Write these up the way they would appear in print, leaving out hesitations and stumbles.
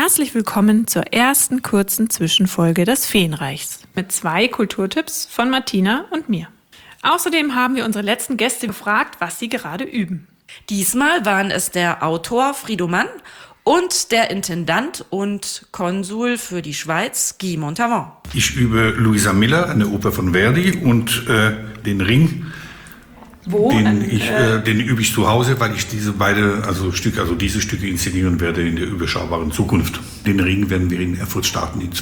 Herzlich willkommen zur ersten kurzen Zwischenfolge des Feenreichs mit 2 Kulturtipps von Martina und mir. Außerdem haben wir unsere letzten Gäste gefragt, was sie gerade üben. Diesmal waren es der Autor Frido Mann und der Intendant und Konsul für die Schweiz Guy Montavon. Ich übe Luisa Miller, eine Oper von Verdi, und den Ring. Wo? Den übe ich zu Hause, weil ich diese Stücke inszenieren werde in der überschaubaren Zukunft. Den Ring werden wir in Erfurt starten in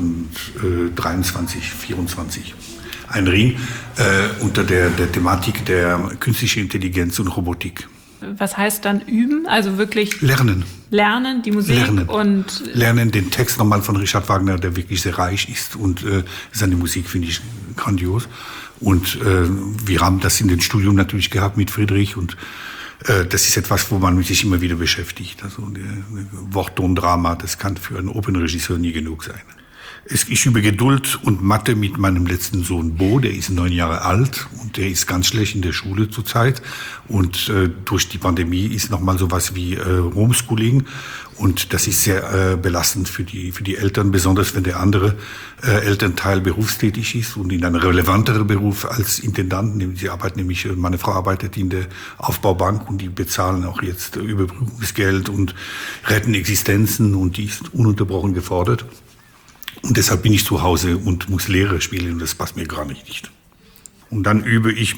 2023, 2024. Ein Ring unter der Thematik der künstlichen Intelligenz und Robotik. Was heißt dann üben? Also wirklich Lernen, die Musik Lernen den Text nochmal von Richard Wagner, der wirklich sehr reich ist, und seine Musik finde ich grandios. Und wir haben das in den Studium natürlich gehabt mit Friedrich, und das ist etwas, wo man sich immer wieder beschäftigt. Also Worttondrama, das kann für einen Opernregisseur nie genug sein. Ich übe Geduld und Mathe mit meinem letzten Sohn Bo, der ist 9 Jahre alt und der ist ganz schlecht in der Schule zurzeit. Und durch die Pandemie ist nochmal sowas wie Homeschooling, und das ist sehr belastend für die Eltern, besonders wenn der andere Elternteil berufstätig ist und in einem relevanteren Beruf als Intendant. Meine Frau arbeitet in der Aufbaubank, und die bezahlen auch jetzt Überbrückungsgeld und retten Existenzen, und die ist ununterbrochen gefordert. Und deshalb bin ich zu Hause und muss Lehrer spielen, und das passt mir gar nicht. Und dann übe ich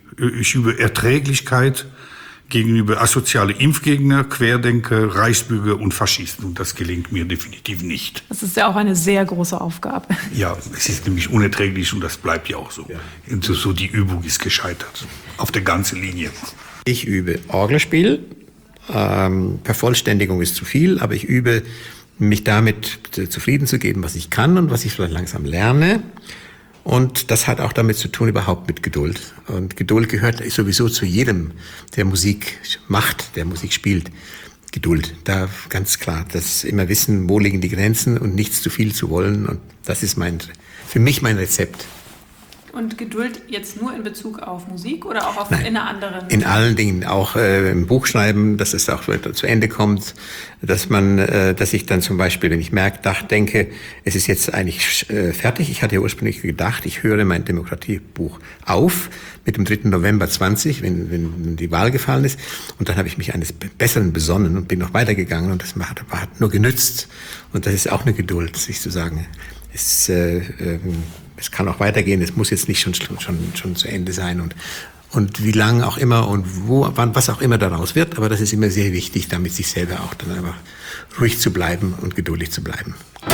übe Erträglichkeit gegenüber asoziale Impfgegner, Querdenker, Reichsbürger und Faschisten. Und das gelingt mir definitiv nicht. Das ist ja auch eine sehr große Aufgabe. Ja, es ist nämlich unerträglich, und das bleibt ja auch so. Ja. Und so die Übung ist gescheitert. Auf der ganzen Linie. Ich übe Orgelspiel. Vervollständigung ist zu viel, aber ich übe, mich damit zufrieden zu geben, was ich kann und was ich vielleicht langsam lerne. Und das hat auch damit zu tun, überhaupt mit Geduld. Und Geduld gehört sowieso zu jedem, der Musik macht, der Musik spielt. Geduld, da ganz klar, das immer wissen, wo liegen die Grenzen und nichts zu viel zu wollen. Und das ist für mich mein Rezept. Und Geduld jetzt nur in Bezug auf Musik oder auch in einer anderen? In allen Dingen, auch im Buchschreiben, dass es auch zu Ende kommt, dass ich dann zum Beispiel, wenn ich denke, es ist jetzt eigentlich fertig. Ich hatte ja ursprünglich gedacht, ich höre mein Demokratiebuch auf mit dem 3. November 20, wenn die Wahl gefallen ist. Und dann habe ich mich eines Besseren besonnen und bin noch weitergegangen, und das hat nur genützt. Und das ist auch eine Geduld, sich zu sagen, es kann auch weitergehen, es muss jetzt nicht schon zu Ende sein, und wie lang auch immer und wann, was auch immer daraus wird, aber das ist immer sehr wichtig, damit sich selber auch dann einfach ruhig zu bleiben und geduldig zu bleiben.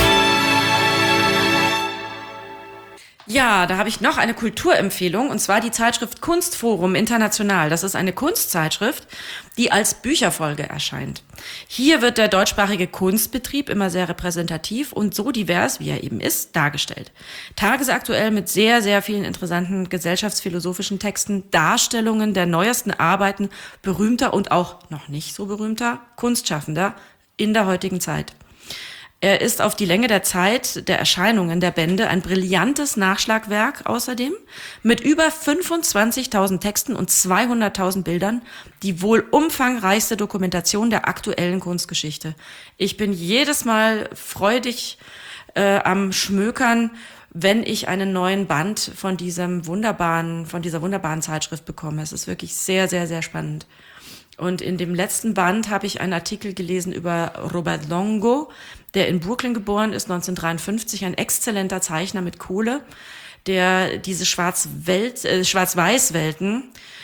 Ja, da habe ich noch eine Kulturempfehlung, und zwar die Zeitschrift Kunstforum International. Das ist eine Kunstzeitschrift, die als Bücherfolge erscheint. Hier wird der deutschsprachige Kunstbetrieb immer sehr repräsentativ und so divers, wie er eben ist, dargestellt. Tagesaktuell mit sehr, sehr vielen interessanten gesellschaftsphilosophischen Texten, Darstellungen der neuesten Arbeiten berühmter und auch noch nicht so berühmter Kunstschaffender in der heutigen Zeit. Er ist auf die Länge der Zeit der Erscheinungen der Bände ein brillantes Nachschlagwerk außerdem mit über 25.000 Texten und 200.000 Bildern, die wohl umfangreichste Dokumentation der aktuellen Kunstgeschichte. Ich bin jedes Mal freudig am Schmökern, wenn ich einen neuen Band von dieser wunderbaren Zeitschrift bekomme. Es ist wirklich sehr, sehr, sehr spannend. Und in dem letzten Band habe ich einen Artikel gelesen über Robert Longo, der in Brooklyn geboren ist, 1953, ein exzellenter Zeichner mit Kohle, der diese Schwarz-Weiß-Welten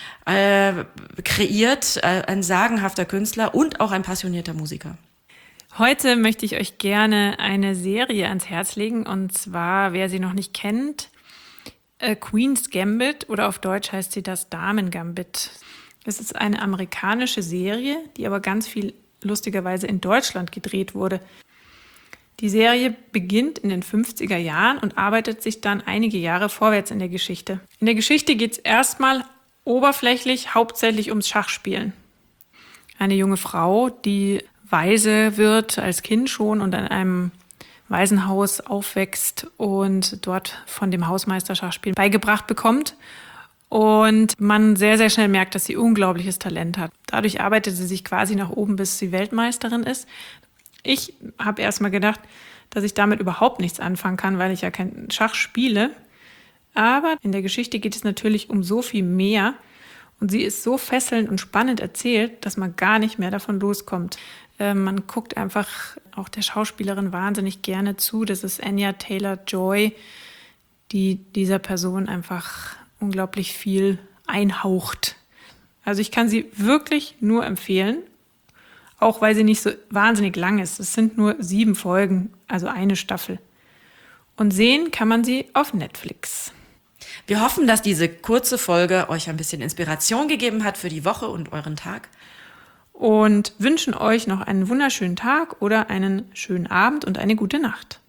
kreiert, ein sagenhafter Künstler und auch ein passionierter Musiker. Heute möchte ich euch gerne eine Serie ans Herz legen, und zwar, wer sie noch nicht kennt, Queen's Gambit, oder auf Deutsch heißt sie das Damen-Gambit. Es ist eine amerikanische Serie, die aber ganz viel lustigerweise in Deutschland gedreht wurde. Die Serie beginnt in den 50er Jahren und arbeitet sich dann einige Jahre vorwärts in der Geschichte. In der Geschichte geht es erstmal oberflächlich hauptsächlich ums Schachspielen. Eine junge Frau, die Waise wird als Kind schon und in einem Waisenhaus aufwächst und dort von dem Hausmeister Schachspielen beigebracht bekommt. Und man sehr, sehr schnell merkt, dass sie unglaubliches Talent hat. Dadurch arbeitet sie sich quasi nach oben, bis sie Weltmeisterin ist. Ich habe erst mal gedacht, dass ich damit überhaupt nichts anfangen kann, weil ich ja kein Schach spiele. Aber in der Geschichte geht es natürlich um so viel mehr. Und sie ist so fesselnd und spannend erzählt, dass man gar nicht mehr davon loskommt. Man guckt einfach auch der Schauspielerin wahnsinnig gerne zu. Das ist Anya Taylor-Joy, die dieser Person einfach unglaublich viel einhaucht. Also ich kann sie wirklich nur empfehlen, auch weil sie nicht so wahnsinnig lang ist. Es sind nur 7 Folgen, also eine Staffel. Und sehen kann man sie auf Netflix. Wir hoffen, dass diese kurze Folge euch ein bisschen Inspiration gegeben hat für die Woche und euren Tag. Und wünschen euch noch einen wunderschönen Tag oder einen schönen Abend und eine gute Nacht.